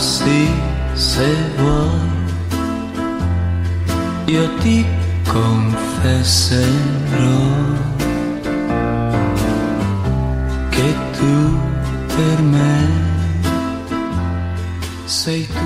sì, se vuoi, io ti confesserò che tu per me sei tu.